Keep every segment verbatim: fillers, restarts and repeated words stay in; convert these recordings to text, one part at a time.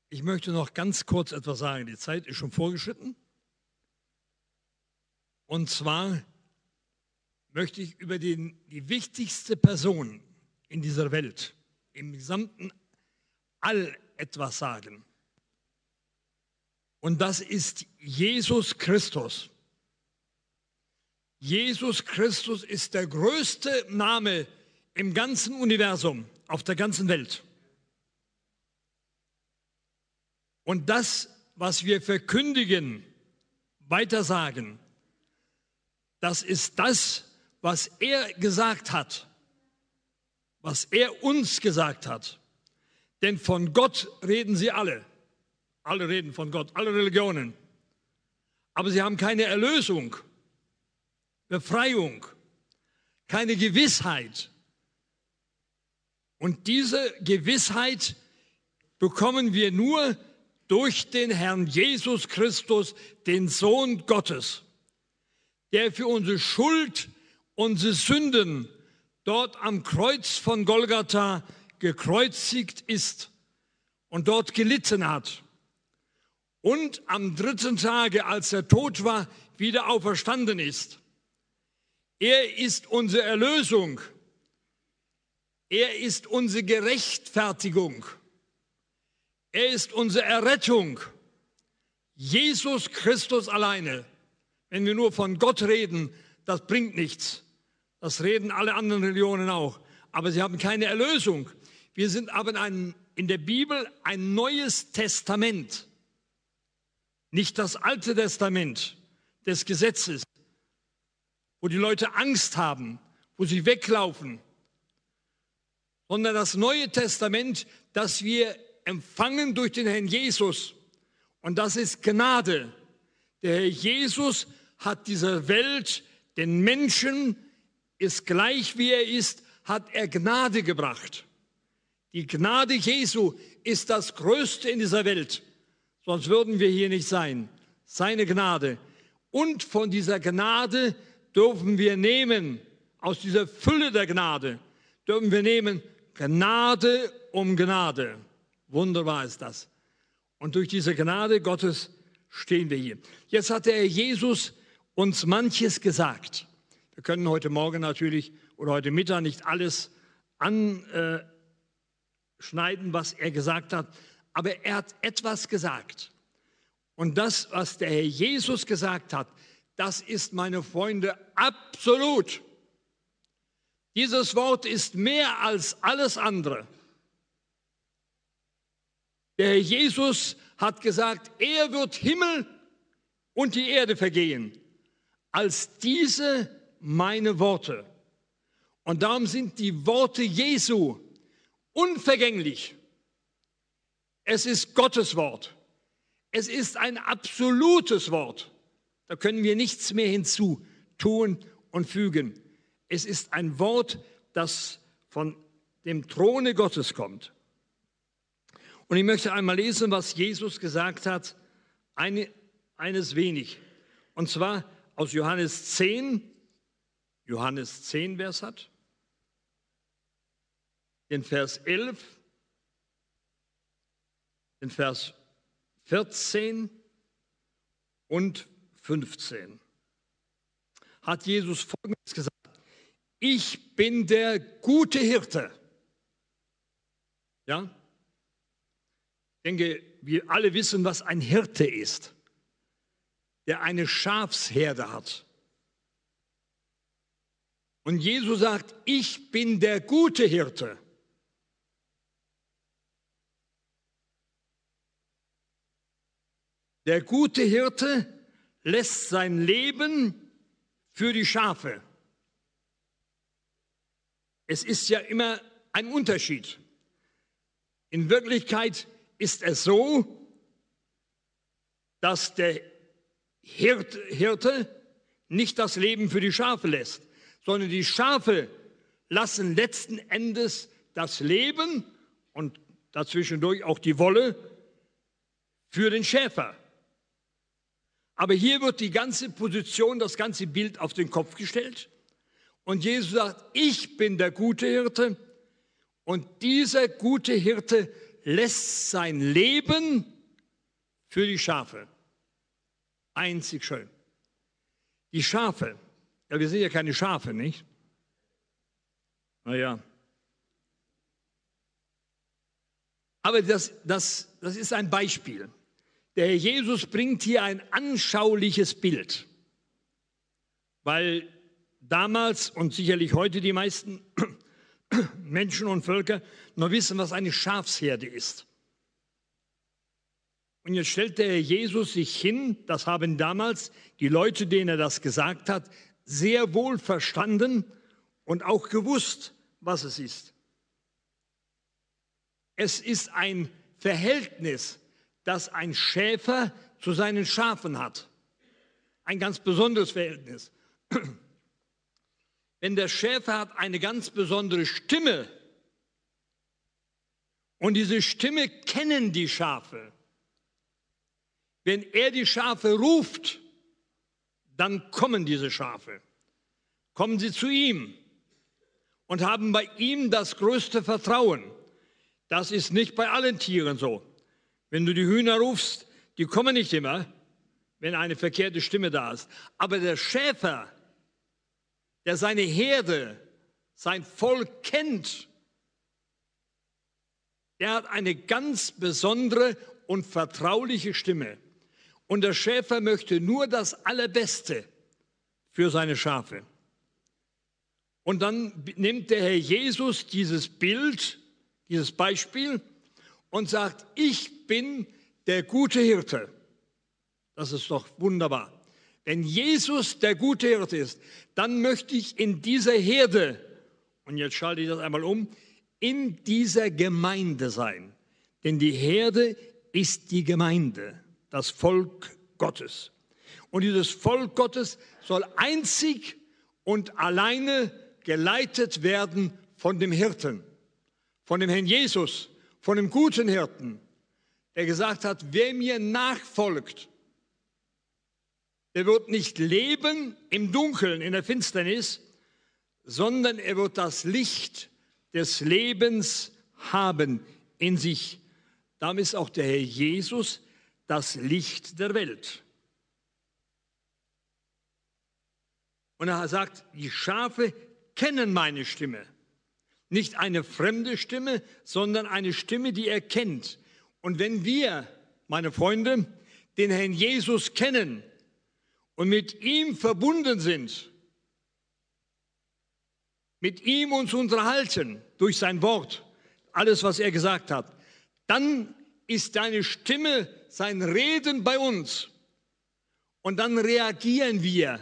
Ich möchte noch ganz kurz etwas sagen. Die Zeit ist schon vorgeschritten. Und zwar möchte ich über den, die wichtigste Person in dieser Welt, im gesamten All etwas sagen. Und das ist Jesus Christus. Jesus Christus ist der größte Name im ganzen Universum, auf der ganzen Welt. Und das, was wir verkündigen, weitersagen, das ist das, was er gesagt hat, was er uns gesagt hat. Denn von Gott reden sie alle. Alle reden von Gott, alle Religionen. Aber sie haben keine Erlösung, Befreiung, keine Gewissheit. Und diese Gewissheit bekommen wir nur durch den Herrn Jesus Christus, den Sohn Gottes, der für unsere Schuld, unsere Sünden dort am Kreuz von Golgatha gekreuzigt ist und dort gelitten hat. Und am dritten Tage, als er tot war, wieder auferstanden ist. Er ist unsere Erlösung. Er ist unsere Gerechtfertigung. Er ist unsere Errettung. Jesus Christus alleine. Wenn wir nur von Gott reden, das bringt nichts. Das reden alle anderen Religionen auch. Aber sie haben keine Erlösung. Wir sind aber in, einem, in der Bibel ein neues Testament. Nicht das Alte Testament des Gesetzes, wo die Leute Angst haben, wo sie weglaufen, sondern das Neue Testament, das wir empfangen durch den Herrn Jesus. Und das ist Gnade. Der Herr Jesus hat dieser Welt, den Menschen, ist gleich wie er ist, hat er Gnade gebracht. Die Gnade Jesu ist das Größte in dieser Welt. Sonst würden wir hier nicht sein. Seine Gnade. Und von dieser Gnade dürfen wir nehmen, aus dieser Fülle der Gnade, dürfen wir nehmen Gnade um Gnade. Wunderbar ist das. Und durch diese Gnade Gottes stehen wir hier. Jetzt hat der Herr Jesus uns manches gesagt. Wir können heute Morgen natürlich oder heute Mittag nicht alles anschneiden, was er gesagt hat. Aber er hat etwas gesagt. Und das, was der Herr Jesus gesagt hat, das ist, meine Freunde, absolut. Dieses Wort ist mehr als alles andere. Der Herr Jesus hat gesagt, er wird Himmel und die Erde vergehen, als diese meine Worte. Und darum sind die Worte Jesu unvergänglich. Es ist Gottes Wort. Es ist ein absolutes Wort. Da können wir nichts mehr hinzu tun und fügen. Es ist ein Wort, das von dem Throne Gottes kommt. Und ich möchte einmal lesen, was Jesus gesagt hat, eine, eines wenig. Und zwar aus Johannes zehn, Johannes zehn, wer es hat, den Vers elf, den Vers vierzehn und fünfzehn. Hat Jesus Folgendes gesagt: Ich bin der gute Hirte. Ja? Ich denke, wir alle wissen, was ein Hirte ist, der eine Schafsherde hat. Und Jesus sagt, ich bin der gute Hirte. Der gute Hirte lässt sein Leben für die Schafe. Es ist ja immer ein Unterschied. In Wirklichkeit ist es so, dass der Hirte nicht das Leben für die Schafe lässt, sondern die Schafe lassen letzten Endes das Leben und dazwischendurch auch die Wolle für den Schäfer. Aber hier wird die ganze Position, das ganze Bild auf den Kopf gestellt. Und Jesus sagt, ich bin der gute Hirte und dieser gute Hirte lässt sein Leben für die Schafe. Einzig schön. Die Schafe, ja, wir sind ja keine Schafe, nicht? Naja. Aber das, das, das ist ein Beispiel. Der Herr Jesus bringt hier ein anschauliches Bild, weil damals und sicherlich heute die meisten Menschen und Völker noch wissen, was eine Schafsherde ist. Und jetzt stellt der Herr Jesus sich hin, das haben damals die Leute, denen er das gesagt hat, sehr wohl verstanden und auch gewusst, was es ist. Es ist ein Verhältnis, das ein Schäfer zu seinen Schafen hat. Ein ganz besonderes Verhältnis. Denn der Schäfer hat eine ganz besondere Stimme. Und diese Stimme kennen die Schafe. Wenn er die Schafe ruft, dann kommen diese Schafe. Kommen sie zu ihm und haben bei ihm das größte Vertrauen. Das ist nicht bei allen Tieren so. Wenn du die Hühner rufst, die kommen nicht immer, wenn eine verkehrte Stimme da ist. Aber der Schäfer, der seine Herde, sein Volk kennt, der hat eine ganz besondere und vertrauliche Stimme. Und der Schäfer möchte nur das Allerbeste für seine Schafe. Und dann nimmt der Herr Jesus dieses Bild, dieses Beispiel und sagt, ich bin der gute Hirte. Das ist doch wunderbar. Wenn Jesus der gute Hirte ist, dann möchte ich in dieser Herde, und jetzt schalte ich das einmal um, in dieser Gemeinde sein. Denn die Herde ist die Gemeinde, das Volk Gottes. Und dieses Volk Gottes soll einzig und alleine geleitet werden von dem Hirten, von dem Herrn Jesus, von dem guten Hirten, der gesagt hat, wer mir nachfolgt, der wird nicht leben im Dunkeln, in der Finsternis, sondern er wird das Licht des Lebens haben in sich. Darum ist auch der Herr Jesus das Licht der Welt. Und er sagt, die Schafe kennen meine Stimme. Nicht eine fremde Stimme, sondern eine Stimme, die er kennt. Und wenn wir, meine Freunde, den Herrn Jesus kennen und mit ihm verbunden sind, mit ihm uns unterhalten durch sein Wort, alles, was er gesagt hat, dann ist deine Stimme, sein Reden bei uns. Und dann reagieren wir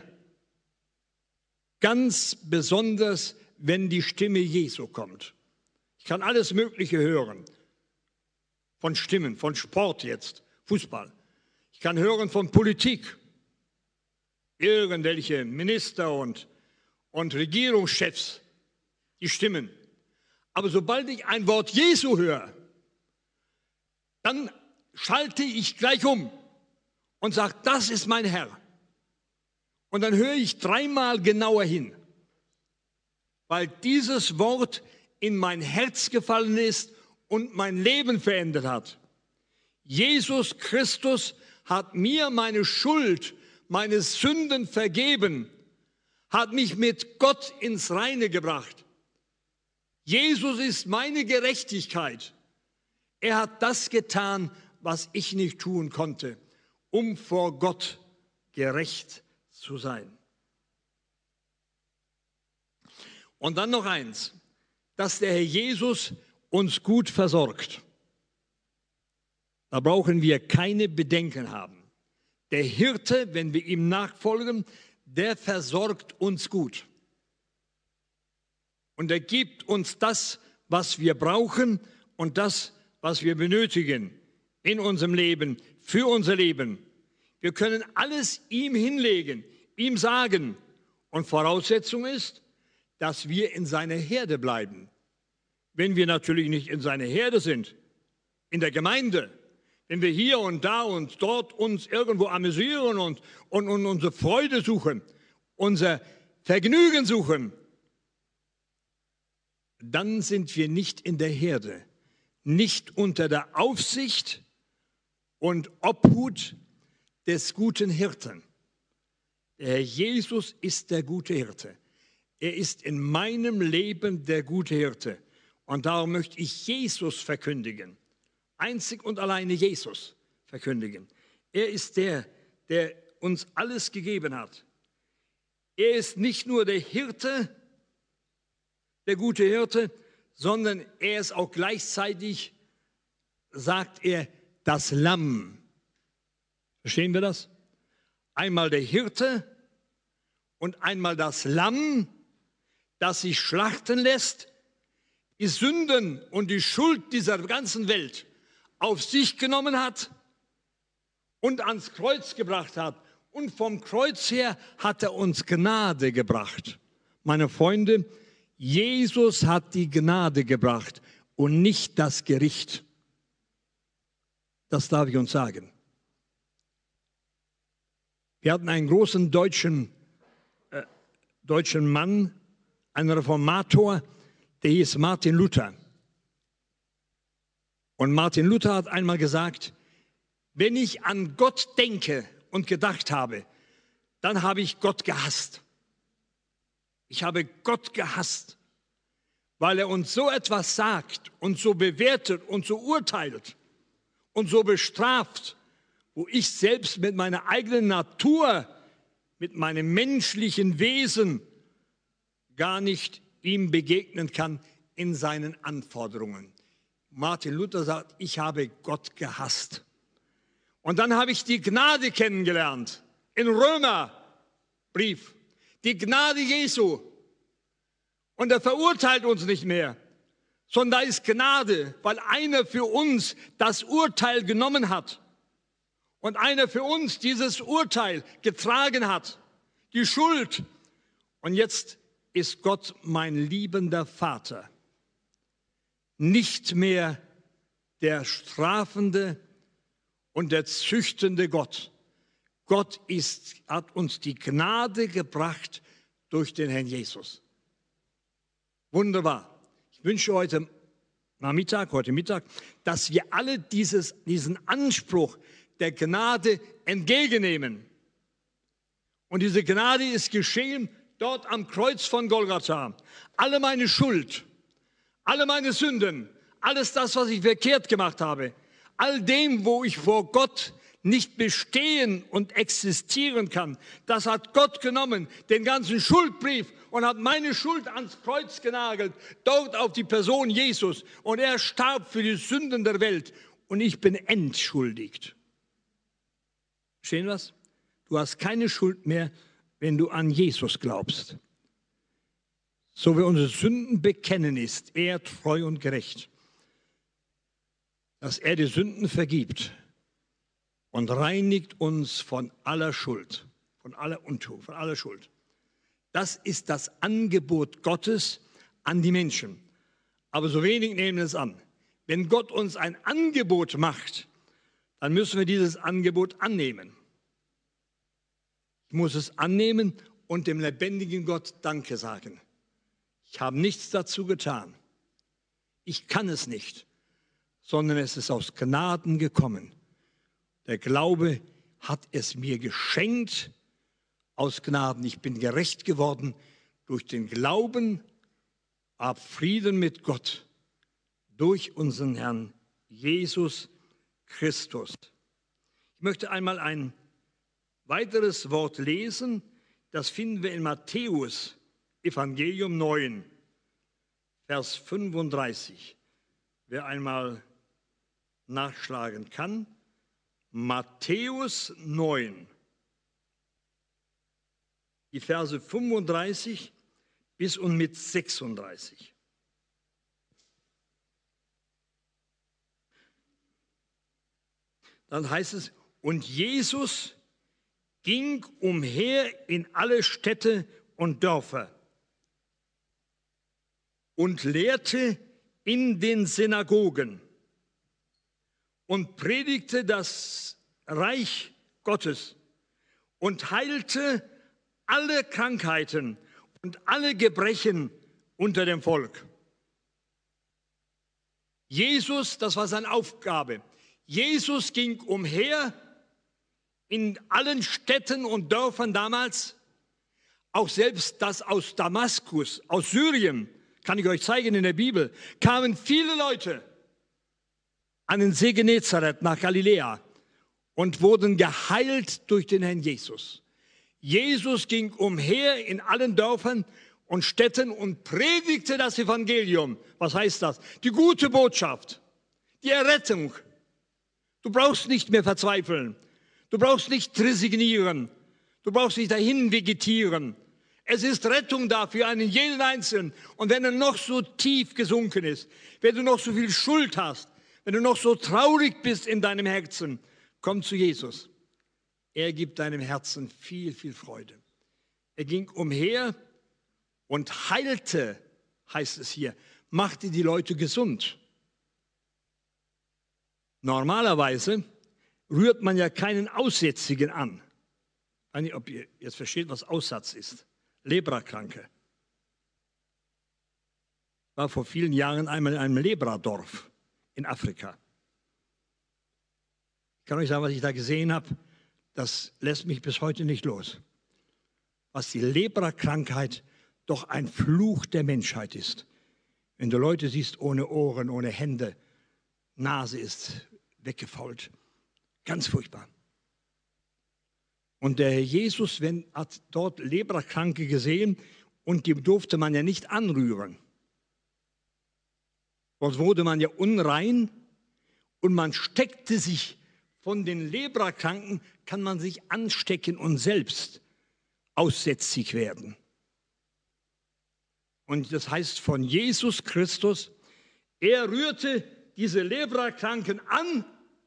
ganz besonders, wenn die Stimme Jesu kommt. Ich kann alles Mögliche hören, von Stimmen, von Sport jetzt, Fußball. Ich kann hören von Politik, irgendwelche Minister und, und Regierungschefs, die Stimmen. Aber sobald ich ein Wort Jesu höre, dann schalte ich gleich um und sage, das ist mein Herr. Und dann höre ich dreimal genauer hin, weil dieses Wort in mein Herz gefallen ist und mein Leben verändert hat. Jesus Christus hat mir meine Schuld, meine Sünden vergeben, hat mich mit Gott ins Reine gebracht. Jesus ist meine Gerechtigkeit. Er hat das getan, was ich nicht tun konnte, um vor Gott gerecht zu sein. Und dann noch eins, dass der Herr Jesus uns gut versorgt. Da brauchen wir keine Bedenken haben. Der Hirte, wenn wir ihm nachfolgen, der versorgt uns gut. Und er gibt uns das, was wir brauchen und das, was wir benötigen in unserem Leben, für unser Leben. Wir können alles ihm hinlegen, ihm sagen. Und Voraussetzung ist, dass wir in seiner Herde bleiben. Wenn wir natürlich nicht in seiner Herde sind, in der Gemeinde, wenn wir hier und da und dort uns irgendwo amüsieren und, und, und unsere Freude suchen, unser Vergnügen suchen, dann sind wir nicht in der Herde. nicht unter der Aufsicht und Obhut des guten Hirten. Der Herr Jesus ist der gute Hirte. Er ist in meinem Leben der gute Hirte. Und darum möchte ich Jesus verkündigen. Einzig und alleine Jesus verkündigen. Er ist der, der uns alles gegeben hat. Er ist nicht nur der Hirte, der gute Hirte, sondern er ist auch gleichzeitig, sagt er, das Lamm. Verstehen wir das? Einmal der Hirte und einmal das Lamm, das sich schlachten lässt, die Sünden und die Schuld dieser ganzen Welt auf sich genommen hat und ans Kreuz gebracht hat. Und vom Kreuz her hat er uns Gnade gebracht. Meine Freunde, Jesus hat die Gnade gebracht und nicht das Gericht. Das darf ich uns sagen. Wir hatten einen großen deutschen, äh, deutschen Mann, einen Reformator, der hieß Martin Luther. Und Martin Luther hat einmal gesagt, wenn ich an Gott denke und gedacht habe, dann habe ich Gott gehasst. Ich habe Gott gehasst, weil er uns so etwas sagt und so bewertet und so urteilt und so bestraft, wo ich selbst mit meiner eigenen Natur, mit meinem menschlichen Wesen gar nicht ihm begegnen kann in seinen Anforderungen. Martin Luther sagt, ich habe Gott gehasst. Und dann habe ich die Gnade kennengelernt, in Römerbrief, die Gnade Jesu. Und er verurteilt uns nicht mehr, sondern da ist Gnade, weil einer für uns das Urteil genommen hat und einer für uns dieses Urteil getragen hat, die Schuld. Und jetzt ist Gott mein liebender Vater, nicht mehr der strafende und der züchtende Gott. Gott ist, hat uns die Gnade gebracht durch den Herrn Jesus. Wunderbar. Ich wünsche heute Nachmittag, heute Mittag, dass wir alle dieses, diesen Anspruch der Gnade entgegennehmen. Und diese Gnade ist geschehen dort am Kreuz von Golgatha. Alle meine Schuld, alle meine Sünden, alles das, was ich verkehrt gemacht habe, all dem, wo ich vor Gott nicht bestehen und existieren kann, das hat Gott genommen, den ganzen Schuldbrief, und hat meine Schuld ans Kreuz genagelt, dort auf die Person Jesus. Und er starb für die Sünden der Welt und ich bin entschuldigt. Verstehen was? Du hast keine Schuld mehr, wenn du an Jesus glaubst. So wie unsere Sünden bekennen, ist er treu und gerecht, dass er die Sünden vergibt und reinigt uns von aller Schuld, von aller Untuch, von aller Schuld. Das ist das Angebot Gottes an die Menschen. Aber so wenig nehmen es an. Wenn Gott uns ein Angebot macht, dann müssen wir dieses Angebot annehmen. Ich muss es annehmen und dem lebendigen Gott Danke sagen. Ich habe nichts dazu getan. Ich kann es nicht, sondern es ist aus Gnaden gekommen. Der Glaube hat es mir geschenkt aus Gnaden. Ich bin gerecht geworden durch den Glauben, hab Frieden mit Gott durch unseren Herrn Jesus Christus. Ich möchte einmal ein weiteres Wort lesen, das finden wir in Matthäus Evangelium neun, Vers fünfunddreißig. Wer einmal nachschlagen kann, Matthäus neun, die Verse fünfunddreißig bis und mit sechsunddreißig. Dann heißt es, und Jesus ging umher in alle Städte und Dörfer und lehrte in den Synagogen und predigte das Reich Gottes und heilte alle Krankheiten und alle Gebrechen unter dem Volk. Jesus, das war seine Aufgabe. Jesus ging umher in allen Städten und Dörfern damals, auch selbst das aus Damaskus, aus Syrien, kann ich euch zeigen in der Bibel, kamen viele Leute an den See Genezareth nach Galiläa und wurden geheilt durch den Herrn Jesus. Jesus ging umher in allen Dörfern und Städten und predigte das Evangelium. Was heißt das? Die gute Botschaft, die Errettung. Du brauchst nicht mehr verzweifeln. Du brauchst nicht resignieren. Du brauchst nicht dahin vegetieren. Es ist Rettung da für einen jeden Einzelnen. Und wenn er noch so tief gesunken ist, wenn du noch so viel Schuld hast, wenn du noch so traurig bist in deinem Herzen, komm zu Jesus. Er gibt deinem Herzen viel, viel Freude. Er ging umher und heilte, heißt es hier, machte die Leute gesund. Normalerweise rührt man ja keinen Aussätzigen an. Ich weiß nicht, ob ihr jetzt versteht, was Aussatz ist. Leprakranke. Ich war vor vielen Jahren einmal in einem Lepradorf in Afrika. Ich kann euch sagen, was ich da gesehen habe, das lässt mich bis heute nicht los. Was die Leprakrankheit doch ein Fluch der Menschheit ist. Wenn du Leute siehst ohne Ohren, ohne Hände, Nase ist weggefault. Ganz furchtbar. Und der Herr Jesus wenn, hat dort Leprakranke gesehen und die durfte man ja nicht anrühren. Dort wurde man ja unrein und man steckte sich von den Leprakranken, kann man sich anstecken und selbst aussätzig werden. Und das heißt von Jesus Christus, er rührte diese Leprakranken an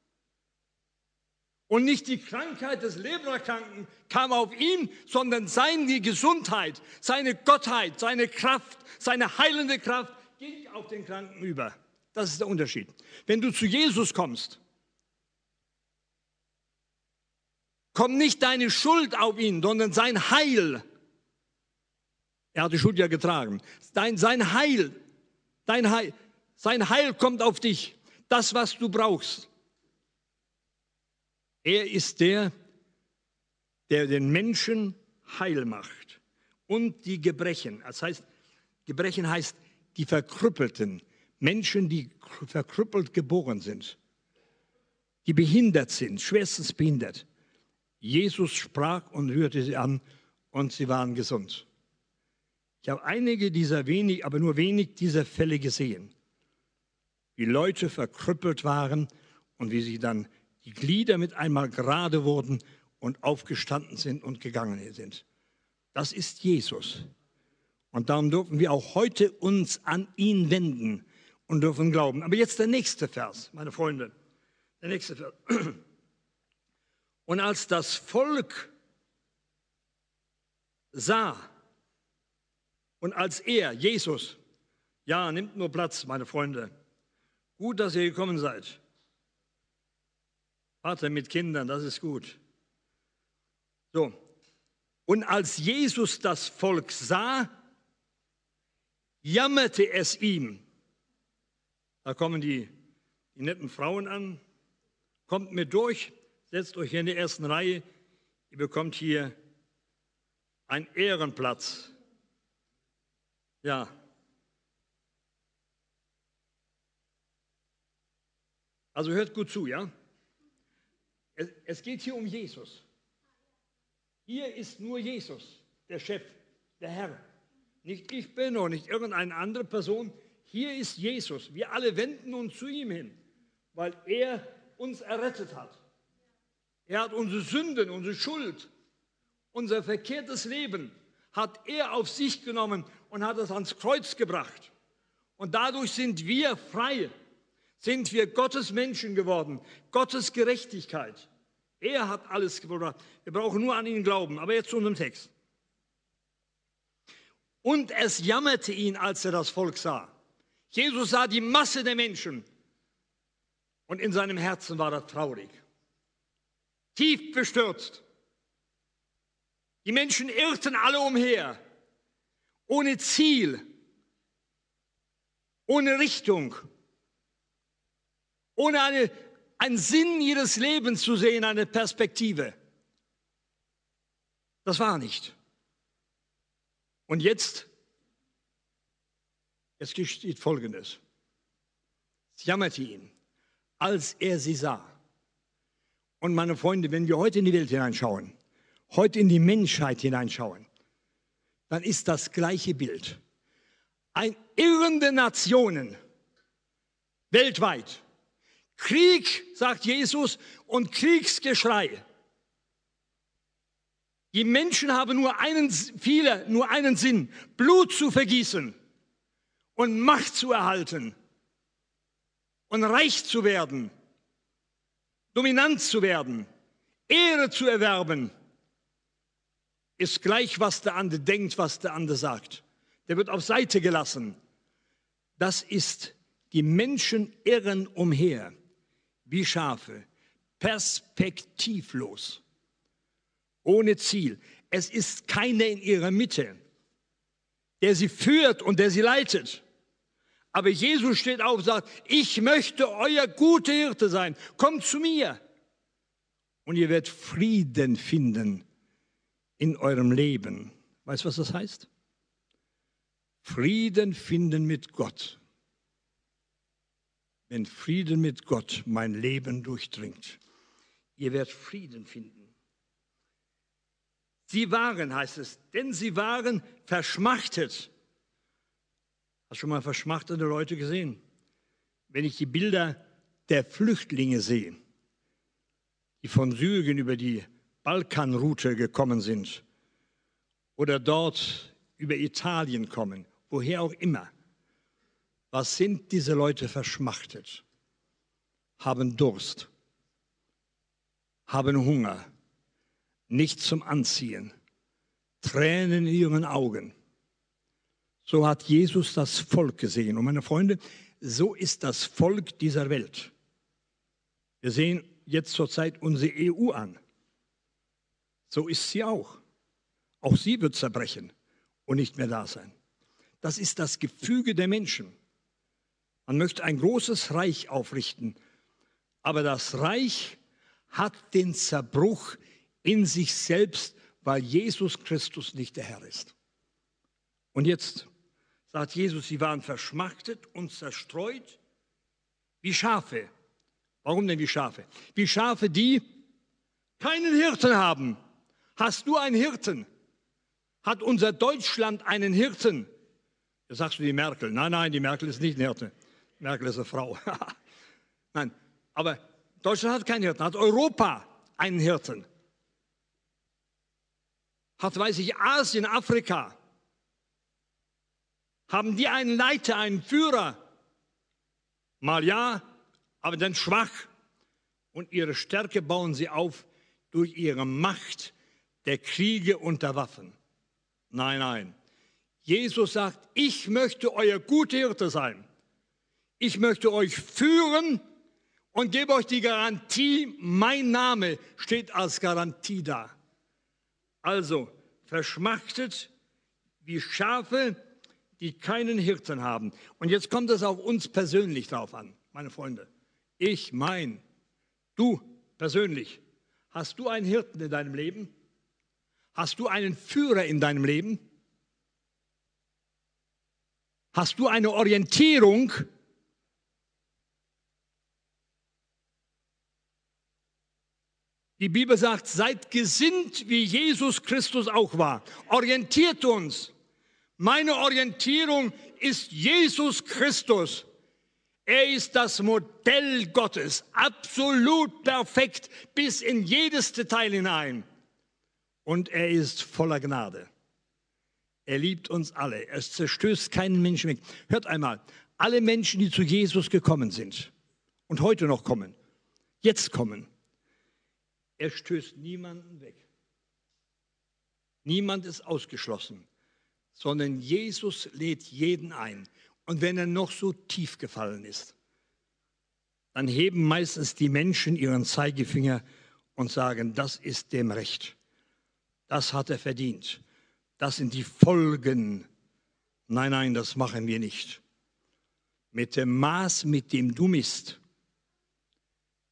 und nicht die Krankheit des Leprakranken kam auf ihn, sondern seine Gesundheit, seine Gottheit, seine Kraft, seine heilende Kraft ging auf den Kranken über. Das ist der Unterschied. Wenn du zu Jesus kommst, kommt nicht deine Schuld auf ihn, sondern sein Heil. Er hat die Schuld ja getragen. Dein, sein Heil, dein Heil, sein Heil kommt auf dich. Das, was du brauchst. Er ist der, der den Menschen heil macht. Und die Gebrechen. Das heißt, Gebrechen heißt die Verkrüppelten. Menschen, die verkrüppelt geboren sind. Die behindert sind, schwerstens behindert. Jesus sprach und rührte sie an und sie waren gesund. Ich habe einige dieser wenig, aber nur wenig dieser Fälle gesehen. Wie Leute verkrüppelt waren und wie sie dann die Glieder mit einmal gerade wurden und aufgestanden sind und gegangen sind. Das ist Jesus. Und darum dürfen wir auch heute uns an ihn wenden und dürfen glauben. Aber jetzt der nächste Vers, meine Freunde. Der nächste Vers. Und als das Volk sah und als er, Jesus, ja, nimmt nur Platz, meine Freunde. Gut, dass ihr gekommen seid. Vater mit Kindern, das ist gut. So. Und als Jesus das Volk sah, jammerte es ihm. Da kommen die, die netten Frauen an. Kommt mit durch, setzt euch hier in der ersten Reihe. Ihr bekommt hier einen Ehrenplatz. Ja. Also hört gut zu, ja? Es, es geht hier um Jesus. Hier ist nur Jesus, der Chef, der Herr. Nicht ich bin und nicht irgendeine andere Person. Hier ist Jesus. Wir alle wenden uns zu ihm hin, weil er uns errettet hat. Er hat unsere Sünden, unsere Schuld, unser verkehrtes Leben hat er auf sich genommen und hat es ans Kreuz gebracht. Und dadurch sind wir frei, sind wir Gottes Menschen geworden, Gottes Gerechtigkeit. Er hat alles gebracht. Wir brauchen nur an ihn glauben. Aber jetzt zu unserem Text. Und es jammerte ihn, als er das Volk sah. Jesus sah die Masse der Menschen und in seinem Herzen war er traurig, tief bestürzt. Die Menschen irrten alle umher, ohne Ziel, ohne Richtung. ohne eine, einen Sinn ihres Lebens zu sehen, eine Perspektive. Das war nicht. Und jetzt, jetzt geschieht Folgendes. Es jammerte ihn, als er sie sah. Und meine Freunde, wenn wir heute in die Welt hineinschauen, heute in die Menschheit hineinschauen, dann ist das gleiche Bild. Ein irrende Nationen weltweit. Krieg, sagt Jesus, und Kriegsgeschrei. Die Menschen haben nur einen, viele, nur einen Sinn, Blut zu vergießen und Macht zu erhalten und reich zu werden, dominant zu werden, Ehre zu erwerben. Ist gleich, was der andere denkt, was der andere sagt. Der wird auf Seite gelassen. Das ist, die Menschen irren umher wie Schafe, perspektivlos, ohne Ziel. Es ist keiner in ihrer Mitte, der sie führt und der sie leitet. Aber Jesus steht auf und sagt, ich möchte euer guter Hirte sein. Kommt zu mir und ihr werdet Frieden finden in eurem Leben. Weißt du, was das heißt? Frieden finden mit Gott. Wenn Frieden mit Gott mein Leben durchdringt. Ihr werdet Frieden finden. Sie waren, heißt es, denn sie waren verschmachtet. Hast du schon mal verschmachtete Leute gesehen? Wenn ich die Bilder der Flüchtlinge sehe, die von Syrien über die Balkanroute gekommen sind oder dort über Italien kommen, woher auch immer. Was sind diese Leute verschmachtet? Haben Durst, haben Hunger, nichts zum Anziehen, Tränen in ihren Augen. So hat Jesus das Volk gesehen. Und meine Freunde, so ist das Volk dieser Welt. Wir sehen jetzt zurzeit unsere E U an. So ist sie auch. Auch sie wird zerbrechen und nicht mehr da sein. Das ist das Gefüge der Menschen. Man möchte ein großes Reich aufrichten, aber das Reich hat den Zerbruch in sich selbst, weil Jesus Christus nicht der Herr ist. Und jetzt sagt Jesus, sie waren verschmachtet und zerstreut wie Schafe. Warum denn wie Schafe? Wie Schafe, die keinen Hirten haben. Hast du einen Hirten? Hat unser Deutschland einen Hirten? Da sagst du die Merkel. Nein, nein, die Merkel ist nicht ein Hirte. Merkel ist eine Frau. Nein, aber Deutschland hat keinen Hirten. Hat Europa einen Hirten? Hat, weiß ich, Asien, Afrika? Haben die einen Leiter, einen Führer? Mal ja, aber dann schwach. Und ihre Stärke bauen sie auf durch ihre Macht der Kriege und der Waffen. Nein, nein. Jesus sagt, ich möchte euer guter Hirte sein. Ich möchte euch führen und gebe euch die Garantie, mein Name steht als Garantie da. Also, verschmachtet wie Schafe, die keinen Hirten haben. Und jetzt kommt es auf uns persönlich drauf an, meine Freunde. Ich, mein, du persönlich. Hast du einen Hirten in deinem Leben? Hast du einen Führer in deinem Leben? Hast du eine Orientierung? Die Bibel sagt, seid gesinnt, wie Jesus Christus auch war. Orientiert uns. Meine Orientierung ist Jesus Christus. Er ist das Modell Gottes, absolut perfekt, bis in jedes Detail hinein. Und er ist voller Gnade. Er liebt uns alle. Er zerstößt keinen Menschen weg. Hört einmal, alle Menschen, die zu Jesus gekommen sind und heute noch kommen, jetzt kommen, er stößt niemanden weg. Niemand ist ausgeschlossen, sondern Jesus lädt jeden ein. Und wenn er noch so tief gefallen ist, dann heben meistens die Menschen ihren Zeigefinger und sagen, das ist dem Recht. Das hat er verdient. Das sind die Folgen. Nein, nein, das machen wir nicht. Mit dem Maß, mit dem du misst,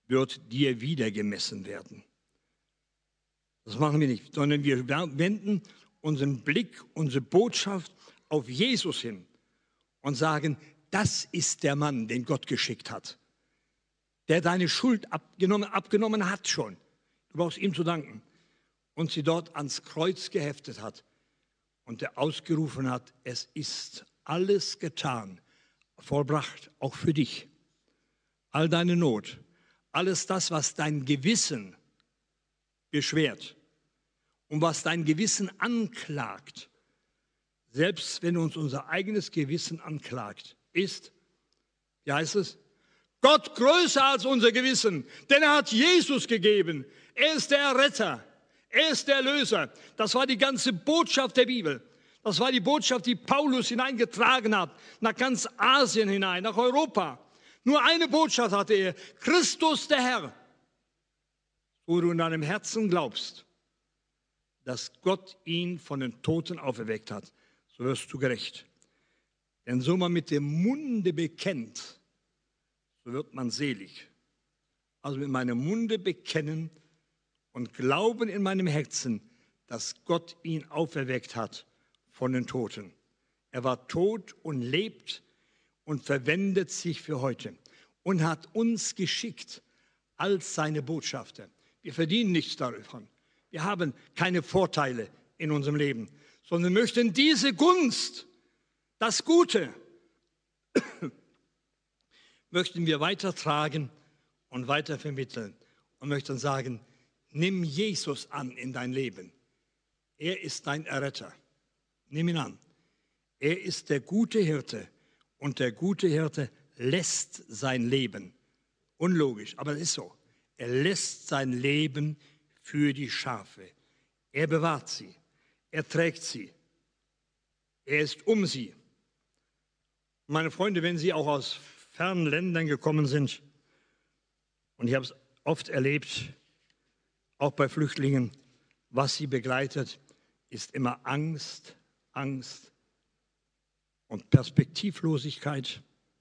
wird dir wieder gemessen werden. Das machen wir nicht, sondern wir wenden unseren Blick, unsere Botschaft auf Jesus hin und sagen, das ist der Mann, den Gott geschickt hat, der deine Schuld abgenommen, abgenommen hat schon. Du brauchst ihm zu danken. Und sie dort ans Kreuz geheftet hat und der ausgerufen hat, es ist alles getan, vollbracht, auch für dich. All deine Not, alles das, was dein Gewissen beschwert und was dein Gewissen anklagt, selbst wenn uns unser eigenes Gewissen anklagt, ist, wie heißt es, Gott größer als unser Gewissen, denn er hat Jesus gegeben. Er ist der Retter, er ist der Erlöser. Das war die ganze Botschaft der Bibel. Das war die Botschaft, die Paulus hineingetragen hat, nach ganz Asien hinein, nach Europa. Nur eine Botschaft hatte er, Christus der Herr. Wo du in deinem Herzen glaubst, dass Gott ihn von den Toten auferweckt hat, so wirst du gerecht. Denn so man mit dem Munde bekennt, so wird man selig. Also mit meinem Munde bekennen und glauben in meinem Herzen, dass Gott ihn auferweckt hat von den Toten. Er war tot und lebt und verwendet sich für heute und hat uns geschickt als seine Botschafter. Wir verdienen nichts davon. Wir haben keine Vorteile in unserem Leben, sondern möchten diese Gunst, das Gute, möchten wir weitertragen und weitervermitteln und möchten sagen, nimm Jesus an in dein Leben. Er ist dein Erretter. Nimm ihn an. Er ist der gute Hirte und der gute Hirte lässt sein Leben. Unlogisch, aber es ist so. Er lässt sein Leben für die Schafe. Er bewahrt sie. Er trägt sie. Er ist um sie. Meine Freunde, wenn Sie auch aus fernen Ländern gekommen sind, und ich habe es oft erlebt, auch bei Flüchtlingen, was sie begleitet, ist immer Angst, Angst und Perspektivlosigkeit.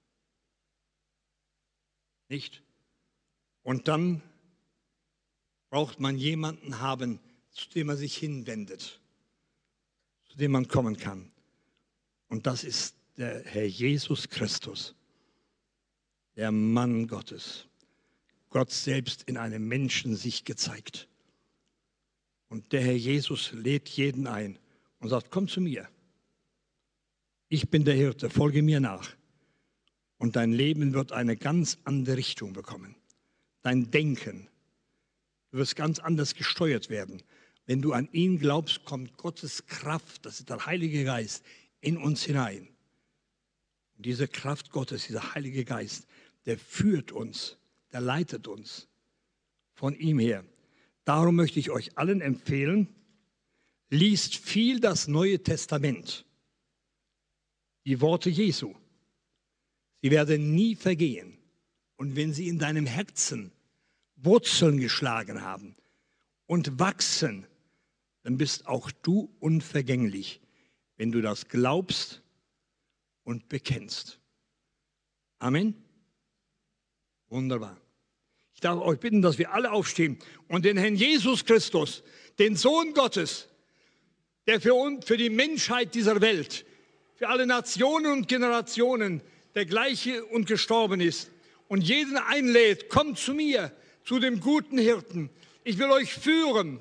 Nicht? Und dann braucht man jemanden haben, zu dem man sich hinwendet, zu dem man kommen kann. Und das ist der Herr Jesus Christus, der Mann Gottes. Gott selbst in einem Menschen sich gezeigt. Und der Herr Jesus lädt jeden ein und sagt, komm zu mir. Ich bin der Hirte, folge mir nach. Und dein Leben wird eine ganz andere Richtung bekommen. Dein Denken, du wirst ganz anders gesteuert werden. Wenn du an ihn glaubst, kommt Gottes Kraft, das ist der Heilige Geist, in uns hinein. Und diese Kraft Gottes, dieser Heilige Geist, der führt uns, der leitet uns von ihm her. Darum möchte ich euch allen empfehlen, liest viel das Neue Testament, die Worte Jesu. Sie werden nie vergehen. Und wenn sie in deinem Herzen Wurzeln geschlagen haben und wachsen, dann bist auch du unvergänglich, wenn du das glaubst und bekennst. Amen. Wunderbar. Ich darf euch bitten, dass wir alle aufstehen und den Herrn Jesus Christus, den Sohn Gottes, der für uns, für die Menschheit dieser Welt, für alle Nationen und Generationen der gleiche und gestorben ist und jeden einlädt, kommt zu mir, zu dem guten Hirten. Ich will euch führen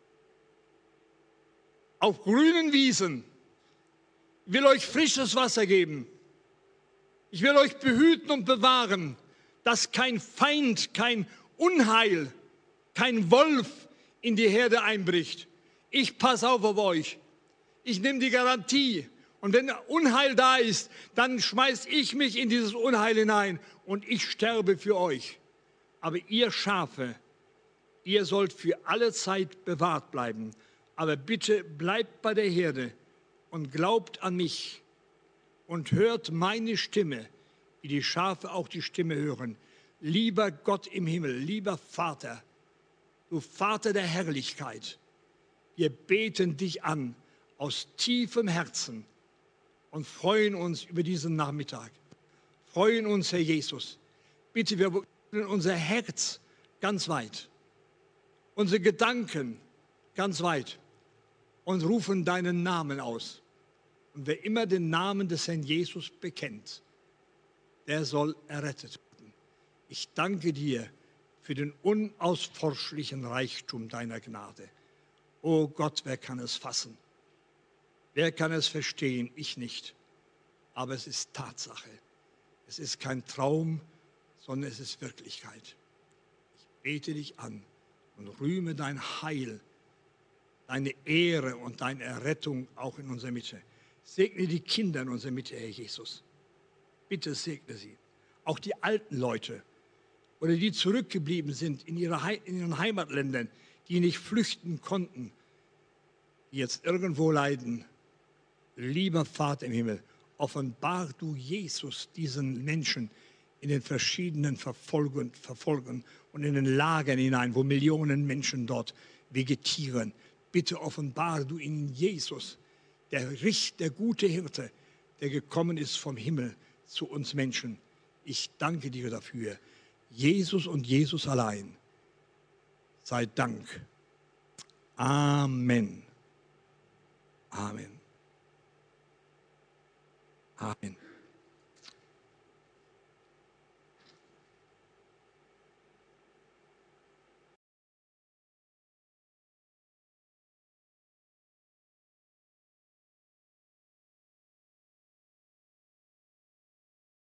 auf grünen Wiesen. Ich will euch frisches Wasser geben. Ich will euch behüten und bewahren, dass kein Feind, kein Unheil, kein Wolf in die Herde einbricht. Ich passe auf auf euch. Ich nehme die Garantie. Und wenn Unheil da ist, dann schmeiß ich mich in dieses Unheil hinein und ich sterbe für euch. Aber ihr Schafe, ihr sollt für alle Zeit bewahrt bleiben. Aber bitte bleibt bei der Herde und glaubt an mich und hört meine Stimme, wie die Schafe auch die Stimme hören. Lieber Gott im Himmel, lieber Vater, du Vater der Herrlichkeit, wir beten dich an aus tiefem Herzen und freuen uns über diesen Nachmittag. Freuen uns, Herr Jesus. Bitte, wir öffnen unser Herz ganz weit, unsere Gedanken ganz weit und rufen deinen Namen aus. Und wer immer den Namen des Herrn Jesus bekennt, der soll errettet werden. Ich danke dir für den unausforschlichen Reichtum deiner Gnade. O Gott, wer kann es fassen? Wer kann es verstehen? Ich nicht. Aber es ist Tatsache. Es ist kein Traum, sondern es ist Wirklichkeit. Ich bete dich an und rühme dein Heil, deine Ehre und deine Errettung auch in unserer Mitte. Segne die Kinder in unserer Mitte, Herr Jesus. Bitte segne sie. Auch die alten Leute oder die zurückgeblieben sind in, ihre He in ihren Heimatländern, die nicht flüchten konnten, die jetzt irgendwo leiden. Lieber Vater im Himmel, offenbar du Jesus diesen Menschen in den verschiedenen Verfolgen, Verfolgen und in den Lagern hinein, wo Millionen Menschen dort vegetieren. Bitte offenbar du ihnen Jesus, der Richter, der gute Hirte, der gekommen ist vom Himmel zu uns Menschen. Ich danke dir dafür. Jesus und Jesus allein. Sei Dank. Amen. Amen. Amen.